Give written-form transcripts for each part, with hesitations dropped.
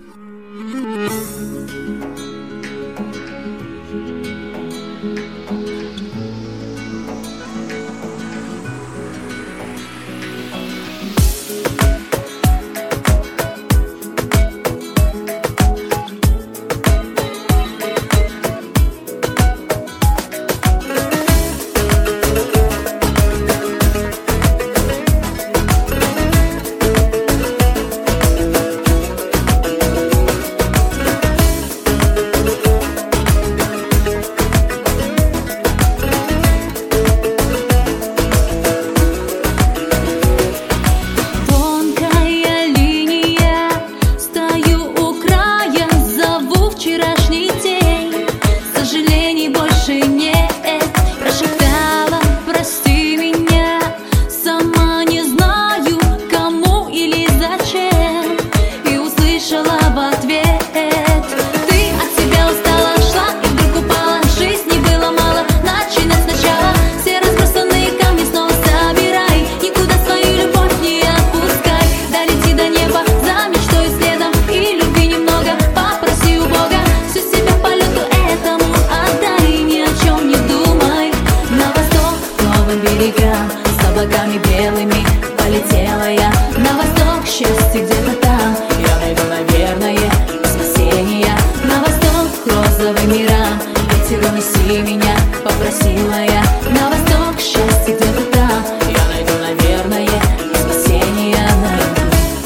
С облаками белыми полетела я на восток, счастье где-то там. Я найду, наверное, спасение. На восток к розовым мирам, ветер унеси меня, попросила я. На восток, счастье где-то там. Я найду, наверное, спасение найду.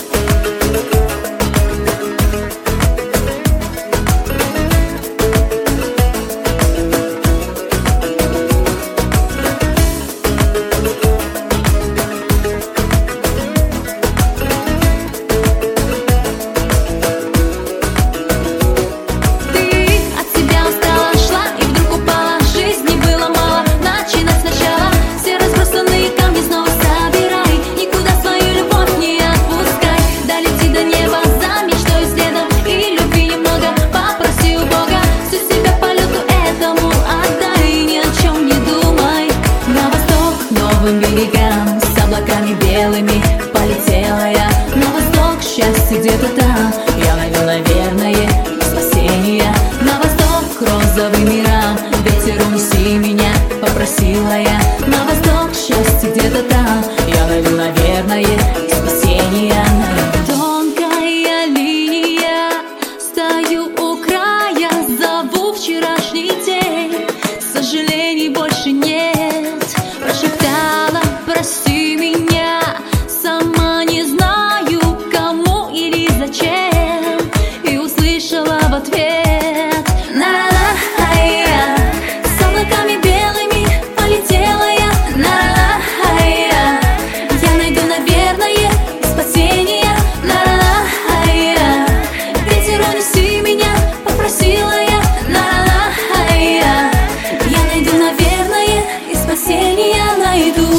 Берегам, с облаками белыми полетела я на восток, счастье где-то там. Я найду, наверное, спасение. На восток к розовым мирам, ветер унеси меня, попросила я. На восток, счастье где-то там. Я найду, наверное, спасение найду. Тонкая линия, стою у края, зову вчерашний день. Сожалений больше нет, прошептала: прости меня, сама не знаю, кому или зачем. И услышала в ответ: на-ла-ла-ай-я. С облаками белыми полетела я, на-ла-ла-ай-я. Я найду, наверное, спасение, на-ла-ла-ай-я. Ветер унеси меня, попросила я, на-ла-ла-ай-я. Я найду, наверное, спасение найду.